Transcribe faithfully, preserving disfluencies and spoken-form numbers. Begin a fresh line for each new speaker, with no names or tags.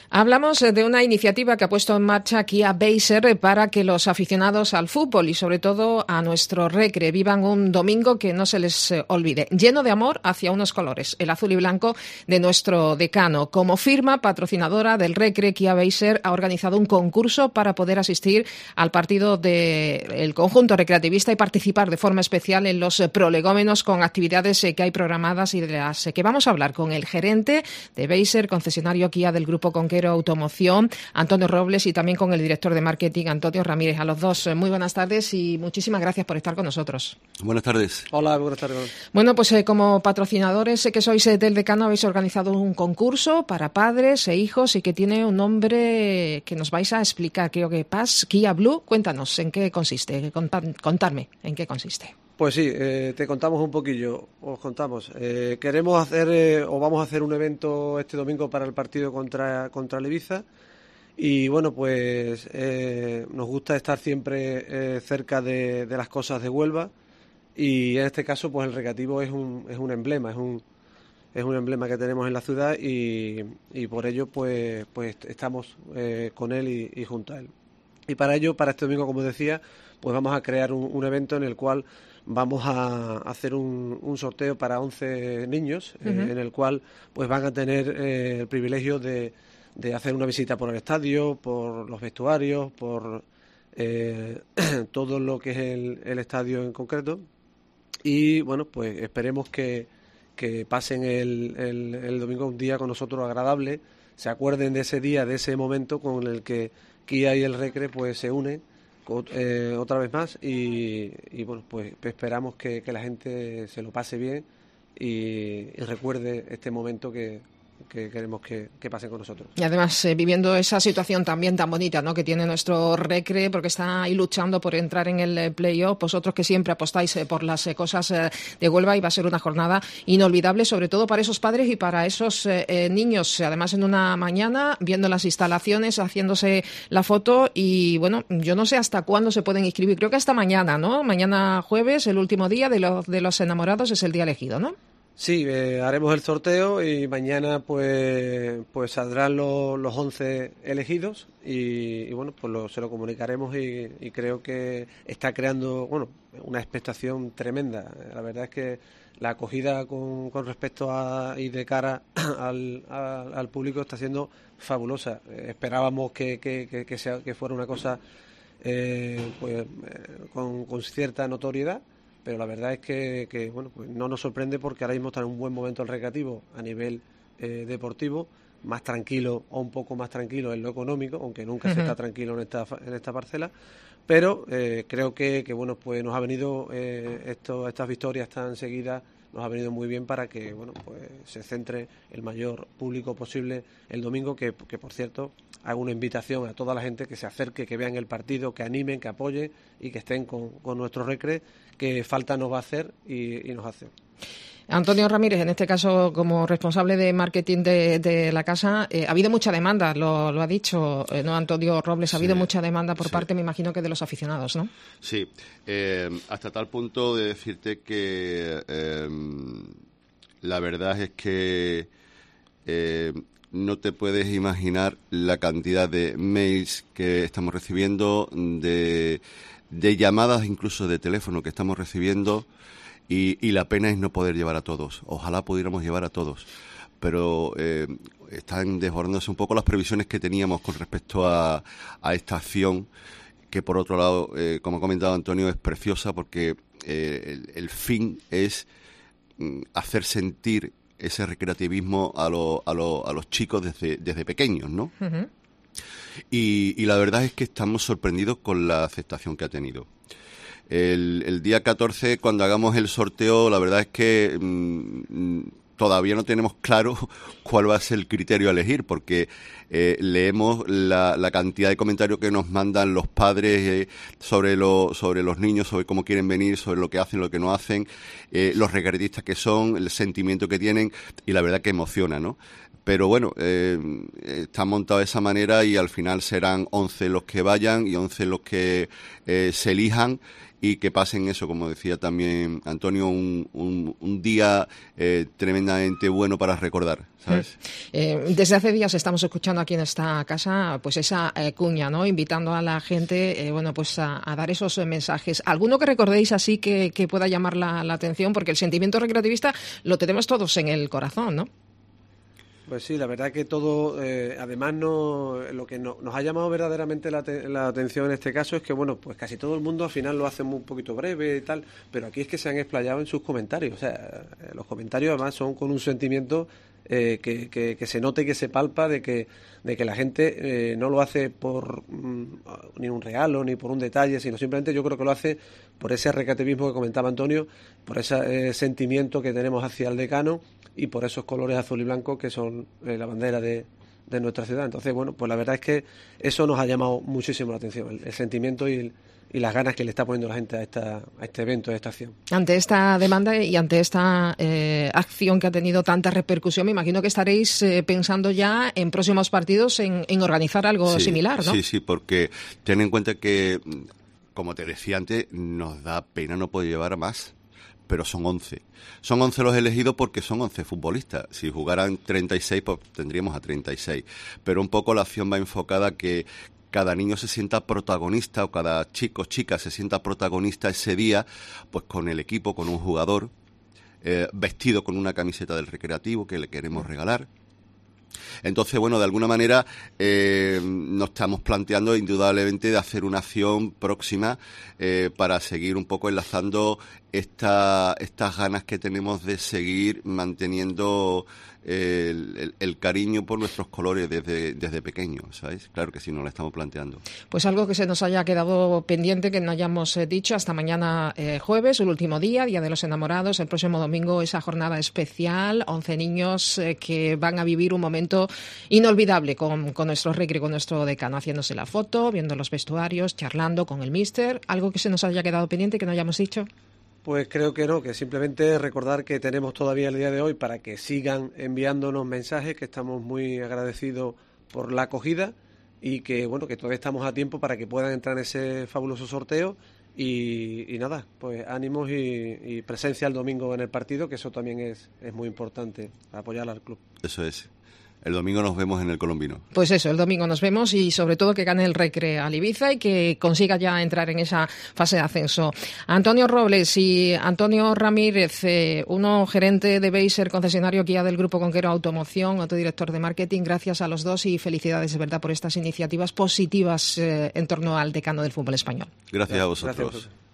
Hablamos de una iniciativa que ha puesto en marcha Kia Beiser para que los aficionados al fútbol y sobre todo a nuestro recre vivan un domingo que no se les olvide, lleno de amor hacia unos colores, el azul y blanco de nuestro decano. Como firma patrocinadora del recre, Kia Beiser ha organizado un concurso para poder asistir al partido del conjunto recreativista y participar de forma especial en los prolegómenos con actividades que hay programadas y de las que vamos a hablar con el gerente de Beiser, concesionario Kia del Grupo Conquero Automoción, Antonio Robles, y también con el director de marketing, Antonio Ramírez. A los dos, muy buenas tardes y muchísimas gracias por estar con nosotros.
Buenas tardes.
Hola, buenas tardes.
Bueno, pues eh, como patrocinadores eh, que sois eh, del decano, habéis organizado un concurso para padres e hijos y que tiene un nombre que nos vais a explicar, creo que Pass Kia Blue. Cuéntanos, ¿en qué consiste? Contad, contadme, ¿en qué consiste?
Pues sí, eh, te contamos un poquillo, os contamos. Eh, queremos hacer, eh, o vamos a hacer un evento este domingo para el partido contra, contra el Ibiza. Y bueno, pues eh, nos gusta estar siempre eh, cerca de, de las cosas de Huelva. Y en este caso, pues el recreativo es un, es un emblema, es un, es un emblema que tenemos en la ciudad y, y por ello, pues, pues estamos eh, con él y, y junto a él. Y para ello, para este domingo, como decía, pues vamos a crear un, un evento en el cual vamos a hacer un, un sorteo para once niños, uh-huh. eh, en el cual pues van a tener eh, el privilegio de, de hacer una visita por el estadio, por los vestuarios, por eh, todo lo que es el, el estadio en concreto. Y bueno, pues esperemos que, que pasen el, el, el domingo un día con nosotros agradable, se acuerden de ese día, de ese momento con el que Kia y el Recre pues se unen Eh, otra vez más y, y bueno, pues esperamos que, que la gente se lo pase bien y, y recuerde este momento que, que queremos que, que pasen con nosotros.
Y además eh, viviendo esa situación también tan bonita, ¿no?, que tiene nuestro recre, porque está ahí luchando por entrar en el eh, playoff, vosotros que siempre apostáis eh, por las eh, cosas eh, de Huelva, y va a ser una jornada inolvidable, sobre todo para esos padres y para esos eh, eh, niños, además en una mañana viendo las instalaciones, haciéndose la foto. Y bueno, yo no sé hasta cuándo se pueden inscribir, creo que hasta mañana, ¿no? Mañana jueves, el último día de los, de los enamorados, es el día elegido, ¿no?
Sí, eh, haremos el sorteo y mañana pues pues saldrán los, los once elegidos y, y bueno, pues lo, se lo comunicaremos y, y creo que está creando, bueno, una expectación tremenda. La verdad es que la acogida con, con respecto a y de cara al, al, al público está siendo fabulosa. Eh, esperábamos que, que, que, que, sea, que fuera una cosa eh, pues eh, con, con cierta notoriedad, pero la verdad es que, que bueno, pues no nos sorprende porque ahora mismo está en un buen momento el recreativo a nivel eh, deportivo, más tranquilo o un poco más tranquilo en lo económico, aunque nunca uh-huh. se está tranquilo en esta en esta parcela, pero eh, creo que, que bueno, pues nos ha venido eh, esto, estas victorias tan seguidas, nos ha venido muy bien para que bueno, pues se centre el mayor público posible el domingo, que, que por cierto hago una invitación a toda la gente que se acerque, que vean el partido, que animen, que apoyen y que estén con, con nuestro recre, que falta nos va a hacer y, y nos hace.
Antonio Ramírez, en este caso como responsable de marketing de, de la casa, eh, ha habido mucha demanda, lo, lo ha dicho eh, no Antonio Robles, ha habido sí, mucha demanda por sí. parte, me imagino, que de los aficionados, ¿no?
Sí, eh, hasta tal punto de decirte que eh, la verdad es que eh, no te puedes imaginar la cantidad de mails que estamos recibiendo, de, de llamadas incluso de teléfono que estamos recibiendo. Y, y la pena es no poder llevar a todos. Ojalá pudiéramos llevar a todos. Pero eh, están desbordándose un poco las previsiones que teníamos con respecto a, a esta acción, que por otro lado, eh, como ha comentado Antonio, es preciosa porque eh, el, el fin es mm, hacer sentir ese recreativismo a, lo, a, lo, a los chicos desde, desde pequeños, ¿no? Uh-huh. Y, y la verdad es que estamos sorprendidos con la aceptación que ha tenido. El, el día catorce, cuando hagamos el sorteo, la verdad es que mmm, todavía no tenemos claro cuál va a ser el criterio a elegir, porque eh, leemos la, la cantidad de comentarios que nos mandan los padres eh, sobre, lo, sobre los niños, sobre cómo quieren venir, sobre lo que hacen, lo que no hacen, eh, los recreatistas que son, el sentimiento que tienen, y la verdad que emociona, ¿no? pero bueno, eh, está montado de esa manera y al final serán once los que vayan y once los que eh, se elijan, y que pasen eso, como decía también Antonio, un, un, un día eh, tremendamente bueno para recordar, ¿sabes?
Eh, desde hace días estamos escuchando aquí en esta casa pues esa eh, cuña, ¿no? Invitando a la gente, eh, bueno, pues a, a dar esos eh, mensajes. ¿Alguno que recordéis así que, que pueda llamar la, la atención? Porque el sentimiento recreativista lo tenemos todos en el corazón, ¿no?
Pues sí, la verdad que todo, eh, además no, lo que no, nos ha llamado verdaderamente la, te, la atención en este caso es que, bueno, pues casi todo el mundo al final lo hace un poquito breve y tal, pero aquí es que se han explayado en sus comentarios, o sea, los comentarios además son con un sentimiento eh, que, que, que se note y que se palpa de que, de que la gente eh, no lo hace por mm, ni un regalo ni por un detalle, sino simplemente yo creo que lo hace por ese recreativismo que comentaba Antonio, por ese eh, sentimiento que tenemos hacia el decano y por esos colores azul y blanco que son eh, la bandera de, de nuestra ciudad. Entonces, bueno, pues la verdad es que eso nos ha llamado muchísimo la atención, el, el sentimiento y, el, y las ganas que le está poniendo la gente a, esta, a este evento, a esta acción.
Ante esta demanda y ante esta eh, acción que ha tenido tanta repercusión, me imagino que estaréis eh, pensando ya en próximos partidos en, en organizar algo
sí,
similar, ¿no?
Sí, sí, porque ten en cuenta que, como te decía antes, nos da pena no poder llevar a más, pero son once. Son once los elegidos porque son once futbolistas. Si jugaran treinta y seis, pues tendríamos a treinta y seis. Pero un poco la acción va enfocada a que cada niño se sienta protagonista, o cada chico o chica se sienta protagonista ese día, pues con el equipo, con un jugador, eh, vestido con una camiseta del Recreativo que le queremos regalar. Entonces, bueno, de alguna manera eh, nos estamos planteando indudablemente de hacer una acción próxima eh, para seguir un poco enlazando esta, estas ganas que tenemos de seguir manteniendo eh, el, el, el cariño por nuestros colores desde, desde pequeños, ¿sabéis? Claro que sí, nos lo estamos planteando.
Pues algo que se nos haya quedado pendiente, que no hayamos eh, dicho, hasta mañana eh, jueves, el último día, Día de los Enamorados, el próximo domingo esa jornada especial, once niños eh, que van a vivir un momento inolvidable con, con nuestro recreo, con nuestro decano, haciéndose la foto, viendo los vestuarios, charlando con el míster. ¿Algo que se nos haya quedado pendiente que no hayamos dicho?
Pues creo que no, que simplemente recordar que tenemos todavía el día de hoy para que sigan enviándonos mensajes, que estamos muy agradecidos por la acogida y que bueno, que todavía estamos a tiempo para que puedan entrar en ese fabuloso sorteo y, y nada, pues ánimos y, y presencia el domingo en el partido, que eso también es, es muy importante para apoyar al club.
Eso es. El domingo nos vemos en el Colombino.
Pues eso, el domingo nos vemos y sobre todo que gane el Recre al Ibiza y que consiga ya entrar en esa fase de ascenso. Antonio Robles y Antonio Ramírez, eh, uno gerente de Beiser, concesionario Kia del Grupo Conquero Automoción, otro director de marketing, gracias a los dos y felicidades de verdad por estas iniciativas positivas eh, en torno al decano del fútbol español.
Gracias a vosotros.
Gracias a vosotros.